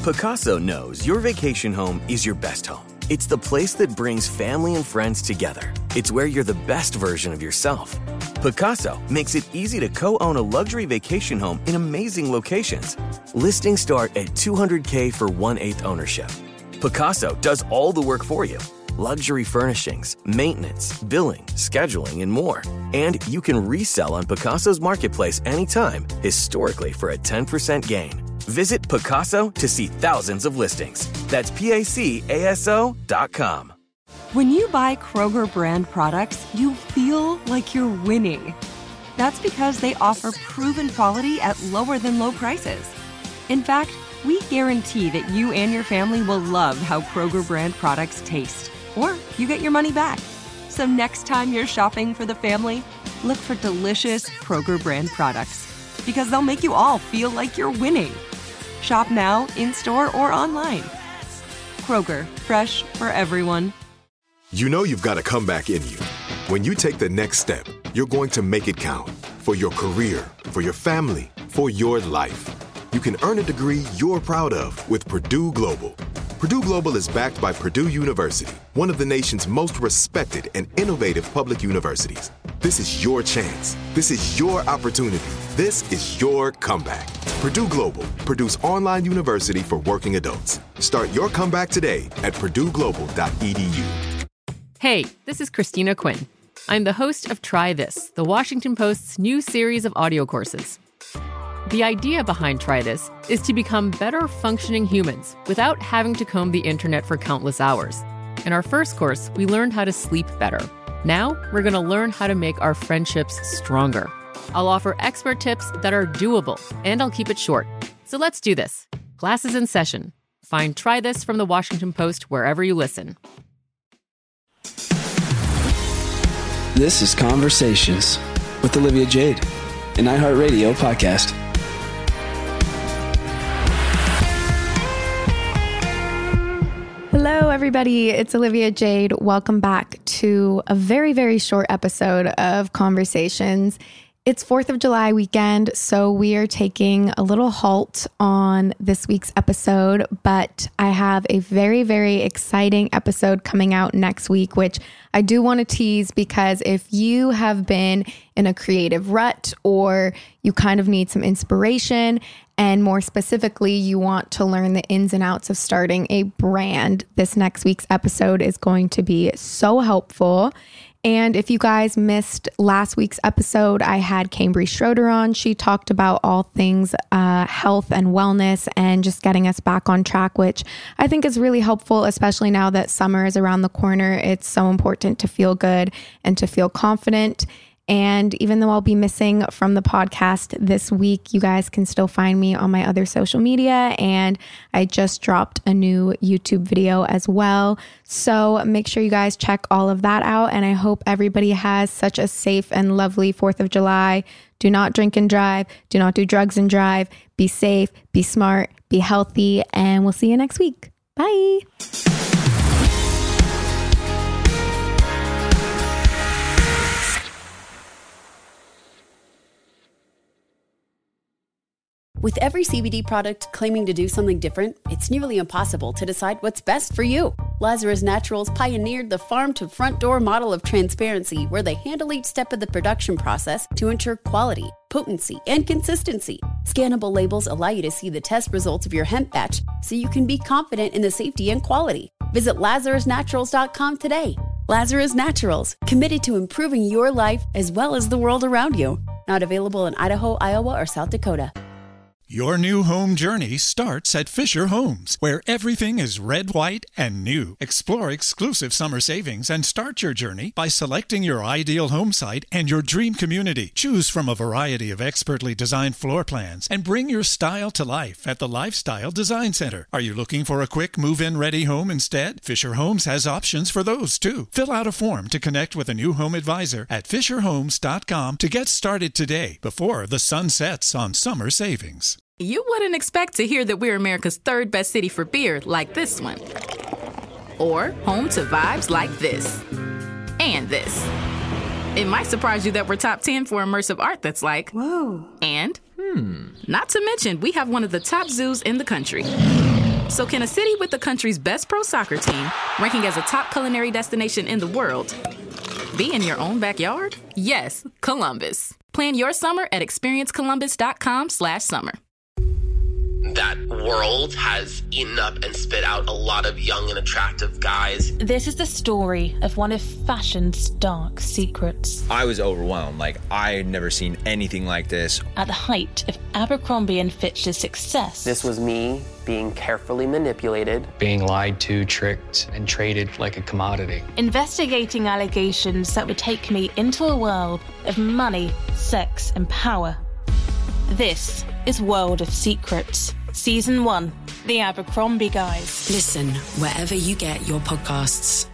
Pacaso knows your vacation home is your best home. It's the place that brings family and friends together. It's where you're the best version of yourself. Pacaso makes it easy to co-own a luxury vacation home in amazing locations. Listings start at $200K for 1/8 ownership. Pacaso does all the work for you. Luxury furnishings, maintenance, billing, scheduling, and more. And you can resell on Pacaso's marketplace anytime, historically for a 10% gain. Visit Pacaso to see thousands of listings. That's PACASO.com. When you buy Kroger brand products, you feel like you're winning. That's because they offer proven quality at lower than low prices. In fact, we guarantee that you and your family will love how Kroger brand products taste, or you get your money back. So next time you're shopping for the family, look for delicious Kroger brand products, because they'll make you all feel like you're winning. Shop now, in-store, or online. Kroger, fresh for everyone. You know you've got a comeback in you. When you take the next step, you're going to make it count. For your career, for your family, for your life. You can earn a degree you're proud of with Purdue Global. Purdue Global is backed by Purdue University, one of the nation's most respected and innovative public universities. This is your chance. This is your opportunity. This is your comeback. Purdue Global, Purdue's online university for working adults. Start your comeback today at purdueglobal.edu. Hey, this is Christina Quinn. I'm the host of Try This, the Washington Post's new series of audio courses. The idea behind Try This is to become better functioning humans without having to comb the internet for countless hours. In our first course, we learned how to sleep better. Now, we're going to learn how to make our friendships stronger. I'll offer expert tips that are doable, and I'll keep it short. So let's do this. Class is in session. Find Try This from the Washington Post wherever you listen. This is Conversations with Olivia Jade, an iHeartRadio podcast. Hello, everybody. It's Olivia Jade. Welcome back to a very, very short episode of Conversations. It's 4th of July weekend, so we are taking a little halt on this week's episode, but I have a very, very exciting episode coming out next week, which I do want to tease because if you have been in a creative rut or you kind of need some inspiration, and more specifically, you want to learn the ins and outs of starting a brand, this next week's episode is going to be so helpful. And if you guys missed last week's episode, I had Cambry Schroeder on. She talked about all things health and wellness and just getting us back on track, which I think is really helpful, especially now that summer is around the corner. It's so important to feel good and to feel confident. And even though I'll be missing from the podcast this week, you guys can still find me on my other social media. And I just dropped a new YouTube video as well. So make sure you guys check all of that out. And I hope everybody has such a safe and lovely 4th of July. Do not drink and drive. Do not do drugs and drive. Be safe, be smart, be healthy. And we'll see you next week. Bye. With every CBD product claiming to do something different, it's nearly impossible to decide what's best for you. Lazarus Naturals pioneered the farm-to-front-door model of transparency, where they handle each step of the production process to ensure quality, potency, and consistency. Scannable labels allow you to see the test results of your hemp batch, so you can be confident in the safety and quality. Visit LazarusNaturals.com today. Lazarus Naturals, committed to improving your life as well as the world around you. Not available in Idaho, Iowa, or South Dakota. Your new home journey starts at Fisher Homes, where everything is red, white, and new. Explore exclusive summer savings and start your journey by selecting your ideal home site and your dream community. Choose from a variety of expertly designed floor plans and bring your style to life at the Lifestyle Design Center. Are you looking for a quick move-in ready home instead? Fisher Homes has options for those too. Fill out a form to connect with a new home advisor at FisherHomes.com to get started today before the sun sets on summer savings. You wouldn't expect to hear that we're America's third best city for beer like this one. Or home to vibes like this. And this. It might surprise you that we're top 10 for immersive art that's like, whoa. And, not to mention, we have one of the top zoos in the country. So can a city with the country's best pro soccer team, ranking as a top culinary destination in the world, be in your own backyard? Yes, Columbus. Plan your summer at experiencecolumbus.com/summer. That world has eaten up and spit out a lot of young and attractive guys. This is the story of one of fashion's dark secrets. I was overwhelmed. I had never seen anything like this. At the height of Abercrombie & Fitch's success. This was me being carefully manipulated. Being lied to, tricked, and traded like a commodity. Investigating allegations that would take me into a world of money, sex, and power. This is World of Secrets, Season 1, The Abercrombie Guys. Listen wherever you get your podcasts.